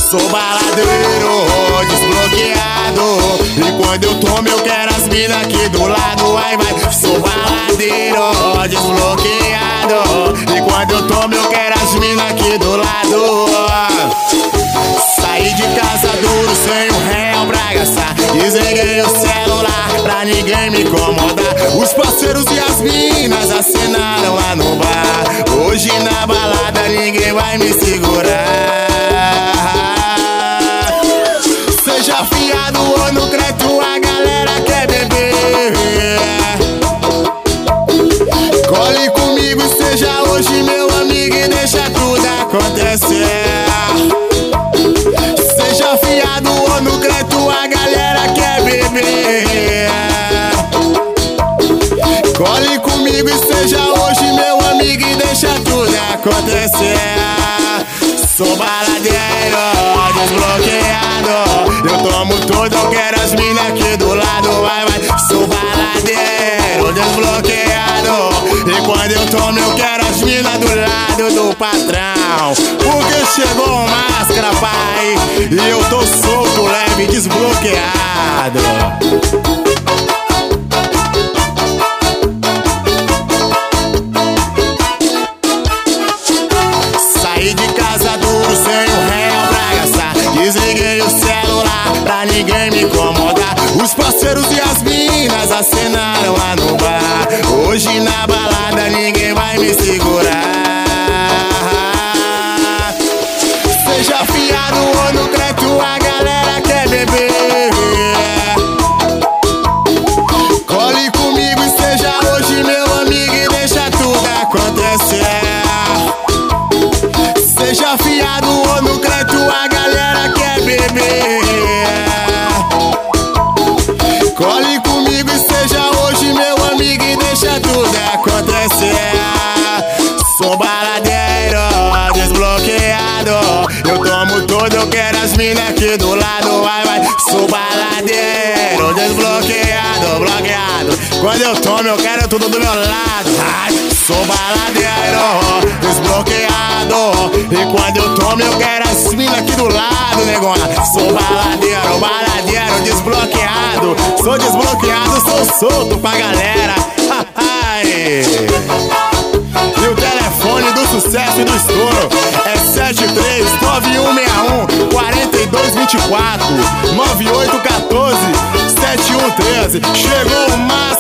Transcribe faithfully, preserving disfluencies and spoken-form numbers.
Sou baladeiro, desbloqueado. E quando eu tomo eu quero as mina aqui do lado. Vai, vai. Sou baladeiro, desbloqueado. E quando eu tomo eu quero as mina aqui do lado. Saí de casa duro, sem um real pra gastar. Desliguei o celular pra ninguém me incomodar. Os parceiros e as minas assinaram lá no bar. Hoje na balada ninguém vai me segurar. Seja fiado ou no creto, a galera quer beber. Cole comigo e seja hoje meu amigo e deixa tudo acontecer. Seja fiado ou no creto, a galera quer beber. Cole comigo e seja hoje meu amigo e deixa tudo acontecer. Sou baladeiro, desbloqueado. Eu tomo tudo, eu quero as mina aqui do lado. Vai, vai. Sou baladeiro, desbloqueado. E quando eu tomo eu quero as mina do lado do patrão. Porque chegou o máscara, pai, e eu tô solto, leve, desbloqueado. Saí de casa duro, sem um real pra gastar. Desliguei o celular pra ninguém me incomodar. Os parceiros e as minas assinaram lá no bar. Hoje na balada ninguém vai me segurar. Seja fiado ou no creto, a galera quer beber. Cole comigo e seja hoje meu amigo e deixa tudo acontecer. Seja fiado ou no creto, a galera quer beber. Cole comigo e seja hoje meu amigo e deixa tudo acontecer. Sou baladeiro, desbloqueado. Eu tomo tudo, eu quero as mina aqui do lado. Vai, vai. Sou baladeiro, desbloqueado, bloqueado. Quando eu tomo eu quero tudo do meu lado. Ai, sou baladeiro, desbloqueado. E quando eu tomo eu quero as mina aqui do lado, negona. Sou baladeiro, baladeiro, desbloqueado. Sou desbloqueado, sou solto pra galera. E o telefone do sucesso e do estouro é sete três nove um seis um quatro dois dois quatro nove oito um quatro sete um um três. Chegou o máximo.